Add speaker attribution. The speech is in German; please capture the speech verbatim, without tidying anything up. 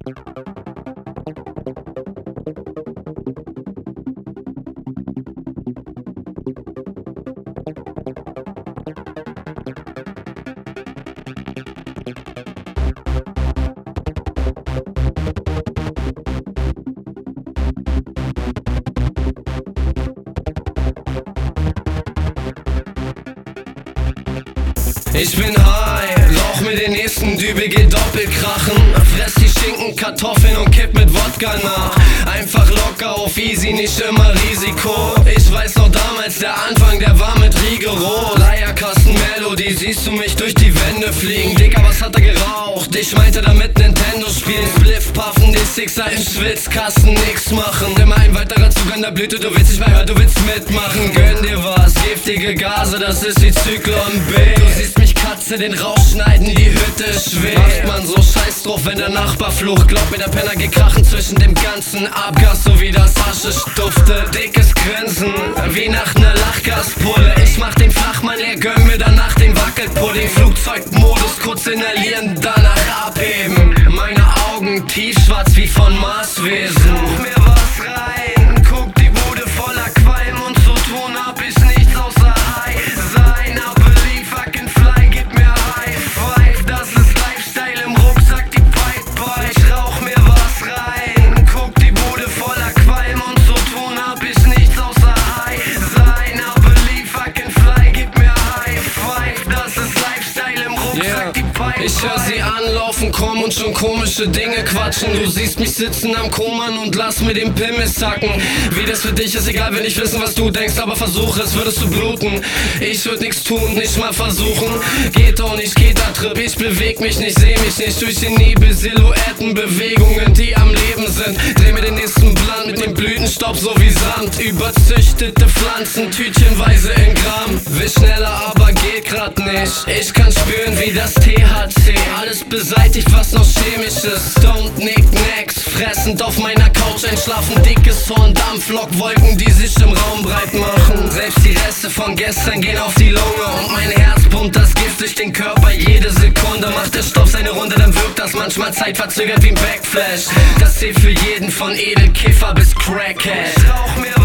Speaker 1: Ich bin high, rauch mir den nächsten Dübel, geh doppelt krachen. Fress die Schinken, Kartoffeln und kipp mit Wodka nach. Einfach locker auf easy, nicht immer Risiko. Ich weiß noch damals, der Anfang, der war mit Rigoro. Leierkasten Melodie, siehst du mich durch die Wände fliegen. Dicker, was hat er geraucht? Ich meinte damit Nintendo spielen. Spliff puffen, die Sixer im Schwitzkasten, nix machen. Immer ein weiterer Zug an der Blüte, du willst nicht mehr hören, du willst mitmachen. Gönn dir was, giftige Gase, das ist wie Zyklon B. Du siehst mich Katze, den Rauch schneiden, die Hütte schwebt. Macht man so scheiß drauf, wenn der Nachbar flucht. Glaub mir, der Penner geht krachen zwischen dem ganzen Abgas, so wie das Haschisch dufte. Dickes Grinsen, wie nach ner Lachgaspulle. Ich mach den Flachmann leer, gönn mir danach den Wackelpudding. Flugzeugmodus, kurz inhalieren, danach abheben. Meine Augen tiefschwarz wie von Marswesen. Rauch mir was rein, guck die Bude voller Qualm und so tun hab ich nichts außer High sein. Aber fucking fly, gib mir High Five. Das ist Lifestyle im Rucksack, die Pipe. Ich rauch mir was rein, guck die Bude voller Qualm und so tun hab ich nichts außer High sein. Aber fucking fly, gib mir High Five. Das ist Lifestyle im Rucksack, yeah. Die Pipe. Ich hör sie anlaufen, kommen und schon komische Dinge quatschen. Du siehst mich sitzen am Koman und lass mir den Pimmel sacken. Wie das für dich ist, egal, will nicht wissen, was du denkst, aber versuch es, würdest du bluten. Ich würd nix tun, nicht mal versuchen. Geht auch nicht, geht da Trip, ich beweg mich nicht, seh mich nicht durch den Nebel. Silhouetten, Bewegungen, die am Leben sind. Dreh mir den nächsten Blunt mit dem Blütenstaub so wie Sand. Überzüchtete Pflanzen, tütchenweise in Gramm. Will schneller, aber geht grad nicht. Ich kann spüren, wie das T H C alles beseitigt, was noch chemisch ist. Don't Knickknacks, fressend auf meiner Couch einschlafen. Dickes Horn, Dampflokwolken, die sich im Raum breit machen. Selbst die Reste von gestern gehen auf die Lunge und mein Herz pumpt das Gift durch den Körper jede Sekunde. Macht der Stoff seine Runde, dann wirkt das manchmal zeitverzögert wie ein Backflash. Das zählt für jeden von Edelkiffer bis Crackhead. Ich rauch mir